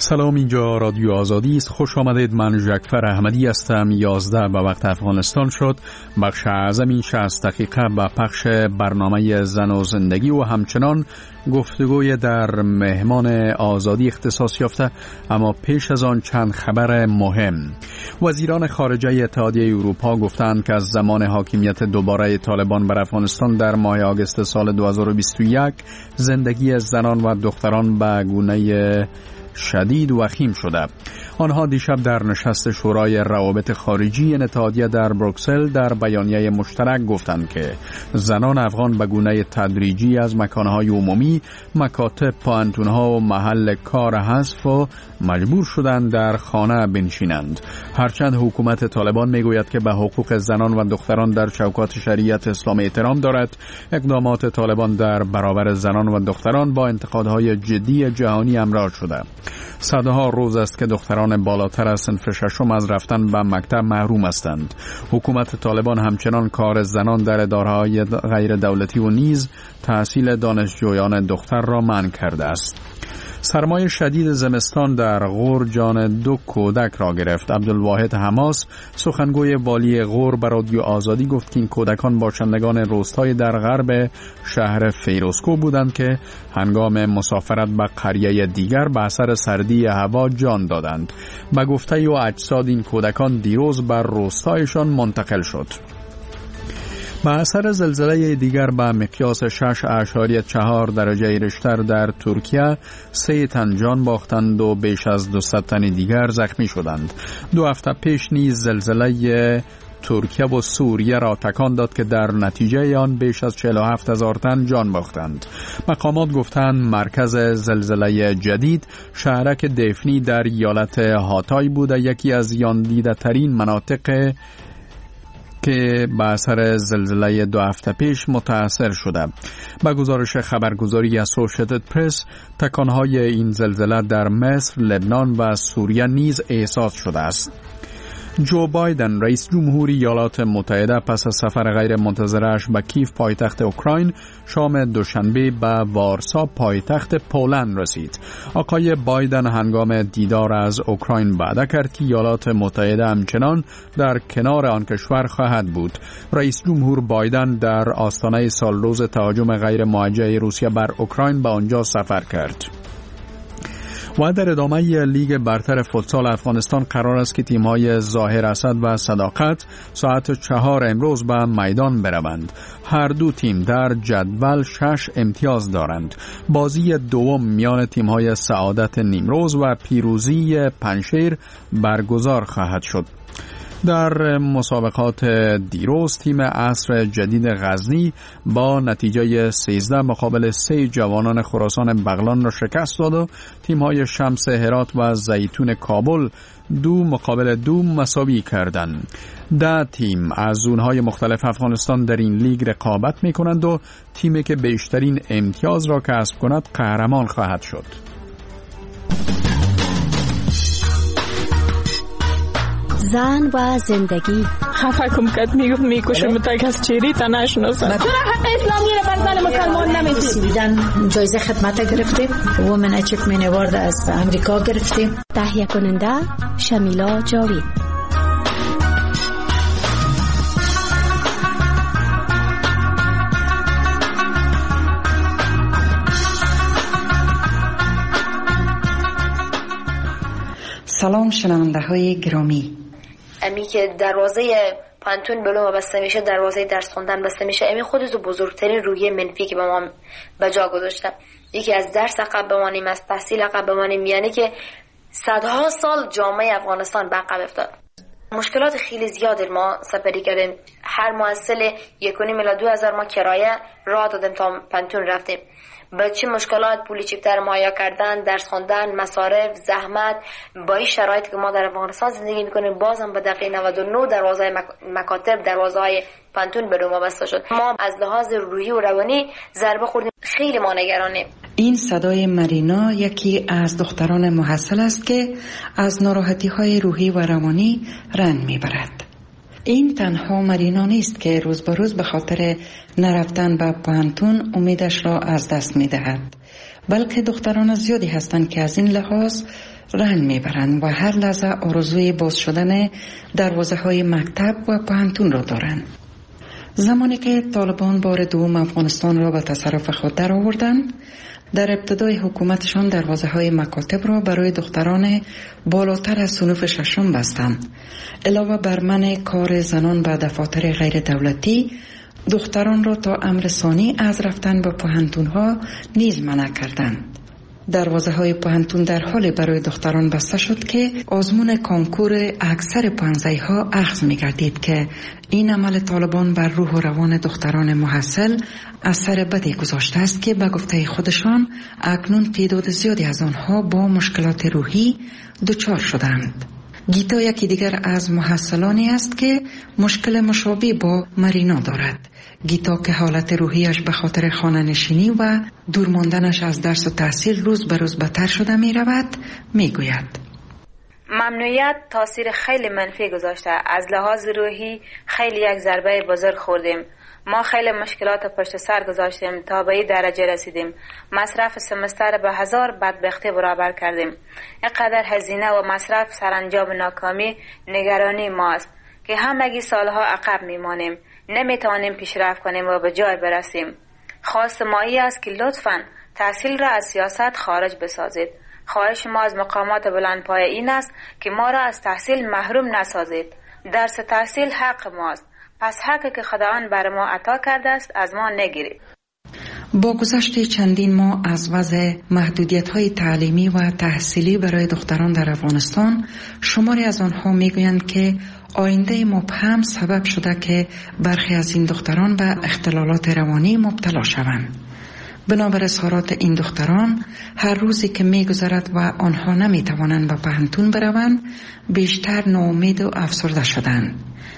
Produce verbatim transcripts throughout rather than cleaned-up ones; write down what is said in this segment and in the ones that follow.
سلام، اینجا رادیو آزادی است. خوش آمدید. من جعفر احمدی هستم. یازده به وقت افغانستان شد. بخش اعظمی شصت دقیقه با پخش برنامه زن و زندگی و همچنان گفتگوی در مهمان آزادی اختصاص یافته. اما پیش از آن چند خبر مهم. وزیران خارجه اتحادیه اروپا گفتند که از زمان حاکمیت دوباره طالبان بر افغانستان در ماه آگوست سال دو هزار و بیست و یک زندگی زنان و دختران به گونه شدید وخیم شده. آنها دیشب در نشست شورای روابط خارجی اتحادیه در بروکسل در بیانیه مشترک گفتند که زنان افغان به گونه تدریجی از مکانهای عمومی، مکاتب، پوهنتون‌ها و محل کار حذف و مجبور شدند در خانه بنشینند. هرچند حکومت طالبان میگوید که به حقوق زنان و دختران در چوکات شریعت اسلام احترام دارد، اقدامات طالبان در برابر زنان و دختران با انتقادهای جدی جهانی همراه شده. صدها روز است که دختران بالاتر از صنف ششم از رفتن به مکتب محروم هستند. حکومت طالبان همچنان کار زنان در اداره‌های غیر دولتی و نیز تحصیل دانشجویان دختر را منع کرده است. سرمای شدید زمستان در غور جان دو کودک را گرفت. عبدالواحد حماس، سخنگوی والی غور، به رادیو آزادی گفت که این کودکان باشندگان روستای در غرب شهر فیروزکو بودند که هنگام مسافرت به قریه دیگر به اثر سردی هوا جان دادند. به گفته و اجساد این کودکان دیروز بر روستایشان منتقل شد. با اثر زلزله دیگر به مقیاس شش اعشاریه چهار درجه ریشتر در ترکیه سه تن جان باختند و بیش از دویست تن دیگر زخمی شدند. دو هفته پیش نیز زلزله ترکیه و سوریه را تکان داد که در نتیجه آن بیش از چهل و هفت هزار تن جان باختند. مقامات گفتند مرکز زلزله جدید شهرک دفنی در ایالت هاتای بوده، یکی از یاندیده ترین مناطق که به اثر زلزله دو هفته پیش متاثر شده. با گزارش خبرگزاری اسوشییتد پرس، تکانهای این زلزله در مصر، لبنان و سوریه نیز احساس شده است. جو بایدن رئیس جمهوری ایالات متحده پس از سفر غیر منتظرش به کیف پایتخت اوکراین شام دوشنبه به وارسا پایتخت پولند رسید. آقای بایدن هنگام دیدار از اوکراین وعده کرد که ایالات متحده همچنان در کنار آن کشور خواهد بود. رئیس جمهور بایدن در آستانه سالروز تهاجم غیر موجه روسیه بر اوکراین به آنجا سفر کرد. و در ادامه لیگ برتر فوتسال افغانستان قرار است که تیم‌های ظاهر اسد و صداقت ساعت چهار امروز به میدان بروند. هر دو تیم در جدول شش امتیاز دارند. بازی دوم میان تیم‌های سعادت نیمروز و پیروزی پنشیر برگزار خواهد شد. در مسابقات دیروز تیم عصر جدید غزنی با نتیجه سیزده مقابل سه جوانان خراسان بغلان را شکست داد و تیم‌های شمس هرات و زیتون کابل دو مقابل دو مساوی کردند. ده تیم از زون‌های مختلف افغانستان در این لیگ رقابت می‌کنند و تیمی که بیشترین امتیاز را کسب کند قهرمان خواهد شد. زن و زندگی. خفه کم کد میگفت میکشم تا کس چیری تا نشناسد. چرا حق اسلامی را بر زن مسلمان نمیدید؟ جایزه خدمت گرفتیم. وومن اچیومنت اوارد از امریکا گرفتیم. تهیه کننده شمیلا جاوید. سلام شنونده های گرامی. امی که دروازه پانتون بلوم بسته میشه، دروازه درس خوندن بسته میشه، امی خودتو بزرگترین رویه منفی که به ما به جا گذاشته. یکی از درس عقب بمانیم، از تحصیل عقب بمانیم، یعنی که صدها سال جامعه افغانستان به عقب افتاد. مشکلات خیلی زیادی ما سپری کردیم. هر محصل یک و نیم الی دو هزار ما کرایه راه دادیم تا پانتون رفتیم. با چه مشکلات پولی چیپتر مهیا کردن، درس خواندن، مصارف، زحمت، با این شرایطی که ما در افغانستان زندگی میکنیم، بازم به دقیقه نود و نه دروازه مکاتب، دروازه های پانتون به ما بسته شد. ما از لحاظ روحی و روانی ضربه خوردیم. خیلی ما نگرانیم. این صدای مرینا یکی از دختران محصل است که از ناراحتی های روحی و روانی رنج میبرد. این تنها مرینا نیست که روز به روز به خاطر نرفتن به پوهنتون امیدش را از دست می دهد، بلکه دختران زیادی هستند که از این لحاظ رنج میبرند و هر لحظه آرزوی باز شدن دروازه های مکتب و پوهنتون را دارند. زمانی که طالبان بار دوم افغانستان را به تصرف خود در آوردند، در ابتدای حکومتشان دروازه های مکاتب را برای دختران بالاتر از صنف ششم بستند. علاوه بر منع کار زنان به دفاتر غیر دولتی، دختران را تا امر ثانی از رفتن به پوهنتون‌ها نیز منع کردند. دروازه های پوهنتون در حال برای دختران بسته شد که آزمون کنکور اکثر پانزده ها اخذ می گردید که این عمل طالبان بر روح و روان دختران محصل اثر بدی گذاشته است که به گفته خودشان اکنون تعداد زیادی از آنها با مشکلات روحی دچار شدند. گیتا یکی دیگر از محصلانی است که مشکل مشابه با مرینا دارد. گیتا که حالت روحیش به خاطر خانه نشینی و دور ماندنش از درس و تحصیل روز به روز بدتر شده می رود، می گوید ممنوعیت تاثیر خیلی منفی گذاشته. از لحاظ روحی خیلی یک ضربه بزرگ خوردیم. ما خیلی مشکلات پشت سر گذاشتیم تا به این درجه رسیدیم. مصرف سمستر به هزار بدبختی برابر کردیم. اینقدر هزینه و مصرف سرانجام ناکامی نگرانی ماست که همگی سالها عقب میمانیم. نمیتوانیم پیشرفت کنیم و به جای برسیم. خواست ما ای است که لطفاً تحصیل را از سیاست خارج بسازید. خواهش ما از مقامات بلندپایه این است که ما را از تحصیل محروم نسازید. درس تحصیل حق ماست. پس حقی که خداوند بر ما عطا کرده است از ما نگیرید. با گذشت چندین ماه از وضع محدودیت‌های تعلیمی و تحصیلی برای دختران در افغانستان، شماری از آنها میگویند که آینده مبهم سبب شده که برخی از این دختران به اختلالات روانی مبتلا شوند. بنابر اظهارات این دختران، هر روزی که می‌گذرد و آنها نمی‌توانند به پوهنتون بروند، بیشتر ناامید و افسرده شدند.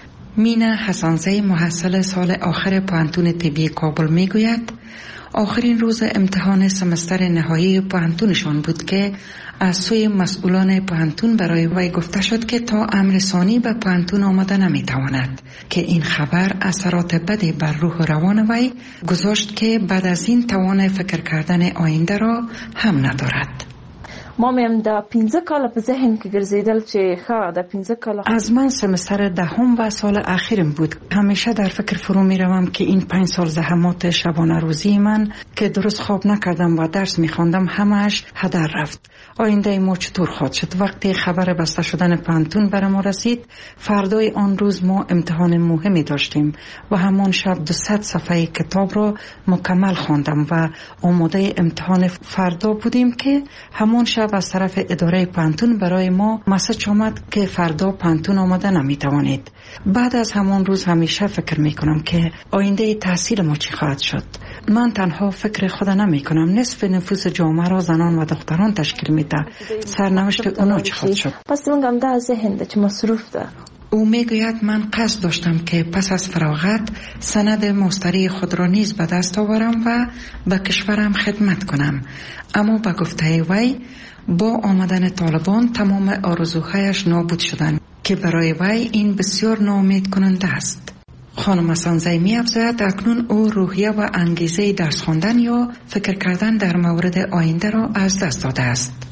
مینا حسنزی محصل سال آخر پوهنتون طبی کابل میگوید آخرین روز امتحان سمستر نهایی پوهنتونشان بود که از سوی مسئولان پوهنتون برای وی گفته شد که تا امر ثانی به پوهنتون آمده نمیتواند، که این خبر اثرات بدی بر روح و روان وی گذاشت که بعد از این توان فکر کردن آینده را هم ندارد. ما میم دا پینزه کالا په ذهن کې ګرځیدل چې ښه دا پینزه کالا. از من سمستر دهم و سال اخیرم بود. همیشه در فکر فرو می روم که این پنج سال زحمات شبانه روزی من که درست خواب نکردم و درس می خواندم همش هدر رفت. آینده ما چطور خواهد شد؟ وقتی خبر بسته شدن پوهنتون بر ما رسید، فردای آن روز ما امتحان مهمی داشتیم و همان شب دویست صفحه کتاب را مکمل خواندم و آماده امتحان فردا بودیم که همان شب از طرف اداره پوهنتون برای ما مسج آمد که فردا پوهنتون آمده نمی توانید. بعد از همان روز همیشه فکر می کنم که آینده تحصیل ما چی خواهد شد. من تنها فکر خود نمی کنم، نصف نفوس جامعه را زنان و دختران تشکیل می ده. سرنوشت اونا چی خواهد شد؟ پس من ده ذهن ده چه مصروف ده. او می گوید من قصد داشتم که پس از فراغت سند ماستری خود را نیز به دست آورم و به کشورم خدمت کنم، اما به گفته وی با آمدن طالبان تمام آرزوهایش نابود شدند که برای وی این بسیار ناامید کننده است. خانم حسنزی می افزاید اکنون او روحیه و انگیزه درس خواندن یا فکر کردن در مورد آینده را از دست داده است.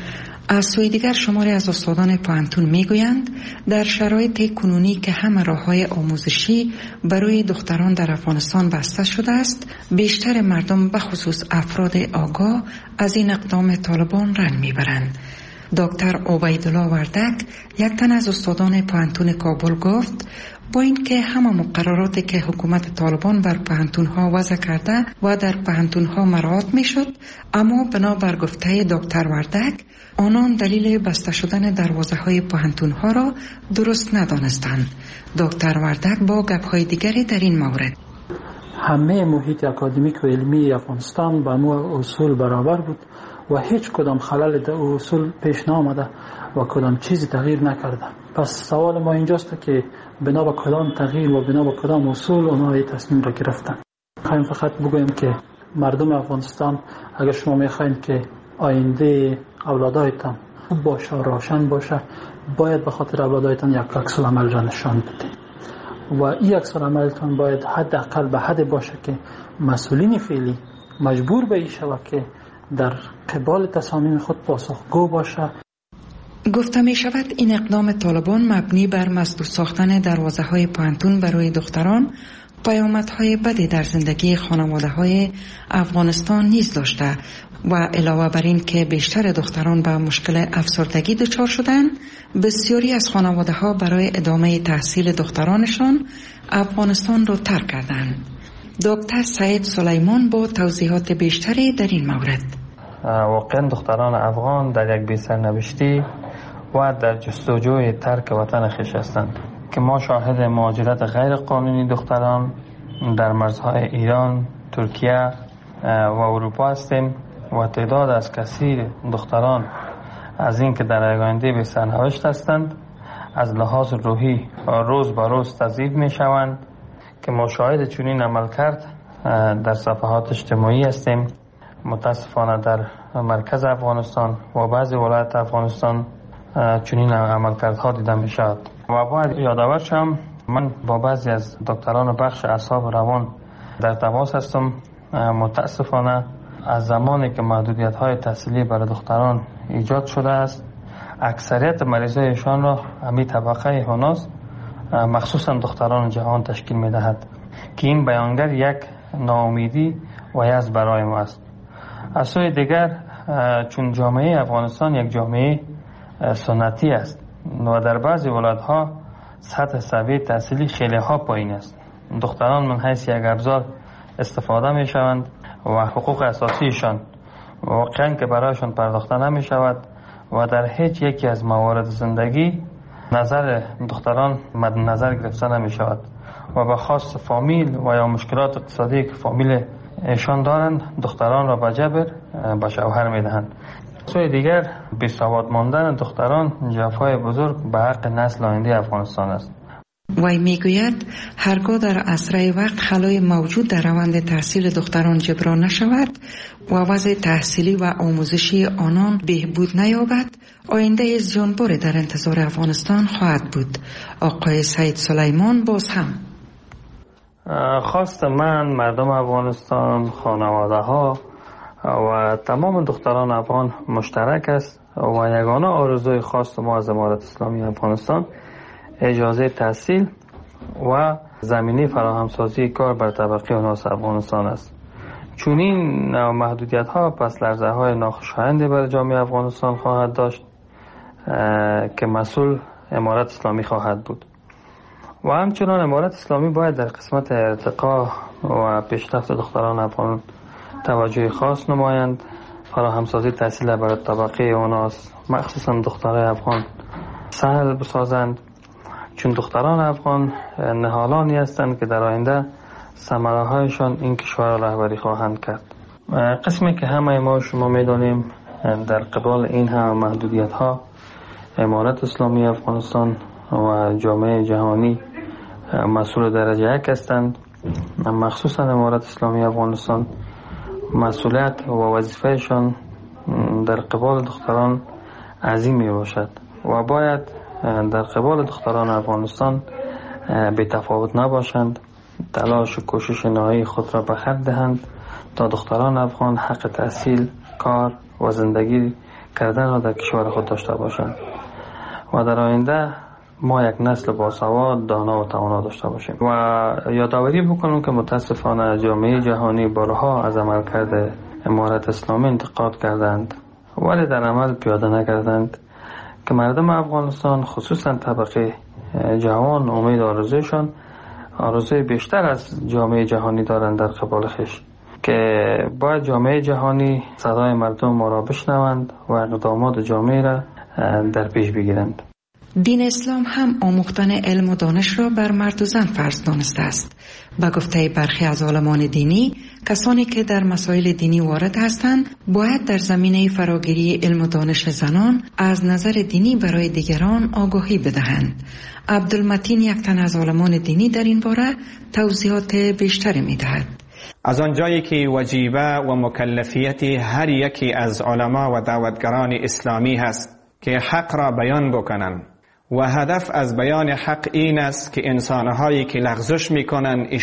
از سوی دیگر شماری از استادان پوهنتون میگویند در شرایط کنونی که همه راه‌های آموزشی برای دختران در افغانستان بسته شده است، بیشتر مردم به خصوص افراد آگاه از این اقدام طالبان رنج میبرند. دکتر عبیدالله وردک، یک تن از استادان پوهنتون کابل، گفت با اینکه همه مقرراتی که حکومت طالبان بر پوهنتون‌ها وضع کرده و در پوهنتون‌ها مراعات میشد، اما بنابر گفته دکتر وردک آنان دلیل بسته شدن دروازه‌های پوهنتون‌ها را درست ندانستند. دکتر وردک با گپ‌های دیگری در این مورد: همه محیط اکادمیک و علمی افغانستان با نوع اصول برابر بود و هیچ کدام خلل در اصول پیش نامده و کدام چیزی تغییر نکرده. پس سوال ما اینجاست که بنا به کدام تغییر و بنا به کدام اصول اونها این تصمیم را گرفتن. خواهیم فقط بگویم که مردم افغانستان، اگر شما میخواین که آینده اولادایتان خوب باشه و روشن باشه، باید به خاطر اولادایتان یک عکس العمل را نشان بدید و این عکس العملتان باید حداقل به حد باشه که مسئولین فعلی مجبور به این شود که در قبال تصامیم خود پاسخگو باشه. گفته می شود این اقدام طالبان مبنی بر مسدود ساختن دروازه های پانتون برای دختران پیامدهای بدی در زندگی خانواده های افغانستان نیز داشته و علاوه بر این که بیشتر دختران به مشکل افسردگی دچار شدند، بسیاری از خانواده ها برای ادامه تحصیل دخترانشان افغانستان را ترک کردند. دکتر سعید سلیمان با توضیحات بیشتری در این مورد. واقعا دختران افغان در یک بی سرنوشتی و در جستجوی ترک وطن خویش هستند که ما شاهد مهاجرت غیر قانونی دختران در مرزهای ایران، ترکیه و اروپا هستیم و تعداد از کثیر دختران از این که در آینده به سرنوشت هستند از لحاظ روحی روز به روز تضعیف می شوند که مشاهده چنین عمل کرد در صفحات اجتماعی هستیم. متاسفانه در مرکز افغانستان و بعضی ولایت افغانستان چنین عملکردها دیده می شود و باید یادآور شم من با بعضی از دکتران بخش اعصاب روان در تماس هستم. متاسفانه از زمانی که محدودیت های تحصیلی برای دختران ایجاد شده است اکثریت مریضایشان را همین طبقه هناس مخصوصا دختران جوان تشکیل می دهد که این بیانگر یک ناامیدی و یأس برای ما است. از سوی دیگر چون جامعه افغانستان یک جامعه سنتی است و در بعضی ولایت‌ها سطح سویه تحصیلی خیلی ها پایین است، دختران من حیث یک ابزار استفاده می شوند و حقوق اساسیشان واقعا که برایشان پرداخته نمی شود و در هیچ یکی از موارد زندگی نظر دختران مد نظر گرفته نمی شود و به خاص فامیل و یا مشکلات اقتصادی که فامیل ایشان دارند دختران را به جبر به شوهر می دهند. سوی دیگر بی سواد ماندن دختران جفای بزرگ به حق نسل آینده افغانستان است. وی میگوید هرگاه در اسرع وقت خلای موجود در روند تحصیل دختران جبران نشود و وضع تحصیلی و آموزشی آنان بهبود نیابد آینده زیانبار در انتظار افغانستان خواهد بود. آقای سعید سلیمان باز هم خواست من مردم افغانستان، خانواده ها و تمام دختران افغان مشترک است و یگانه آرزوی خاص ما از امارت اسلامی افغانستان اجازه تحصیل و زمینه فراهمسازی کار بر طبقه هناس افغانستان است. چون این محدودیت ها پس لرزه های ناخوشایندی بر جامعه افغانستان خواهد داشت که مسئول امارت اسلامی خواهد بود و همچنان امارت اسلامی باید در قسمت ارتقا و پیشرفت دختران افغان توجه خاص نمایند، فراهمسازی تحصیل بر طبقه هناس مخصوصا دخترای افغان سهل بسازند، چون دختران افغان نهالانی هستند که در آینده ثمره هایشان این کشور را رهبری خواهند کرد. قسمی که همه ما شما میدانیم در قبال این هم محدودیت ها امارت اسلامی افغانستان و جامعه جهانی مسئول درجه یک هستند، مخصوصا امارت اسلامی افغانستان مسئولیت و وظیفهشان در قبال دختران عظیم می باشد و باید در قبال دختران افغانستان بی تفاوت نباشند، تلاش و کوشش نهایی خود را به خرج دهند تا دختران افغان حق تحصیل، کار و زندگی کردن را در کشور خود داشته باشند و در آینده ما یک نسل باسواد، دانا و توانا داشته باشیم. و یادآوری بکنم که متاسفانه جامعه جهانی بارها از عملکرد امارت اسلامی انتقاد کردند ولی در عمل پیاده نکردند که مردم افغانستان خصوصا طبقه جوان امید آرزویشان آرزوی بیشتر از جامعه جهانی دارند در قبال خویش که باید جامعه جهانی صدای مردم ما را بشنوند و اقدامات جامعه را در پیش بگیرند. دین اسلام هم آموختن علم و دانش را بر مرد و زن فرض دانسته است. به گفته برخی از عالمان دینی، کسانی که در مسائل دینی وارد هستند باید در زمینه فراگیری علم و دانش زنان از نظر دینی برای دیگران آگاهی بدهند. عبدالمتین یک تن از عالمان دینی در این باره توضیحات بیشتری می‌دهد. از آنجایی که وجیبه و مکلفیت هر یکی از علما و دعوتگران اسلامی هست که حق را بیان بکنند و هدف از بیان حق این است که انسانهایی که لغزش میکنن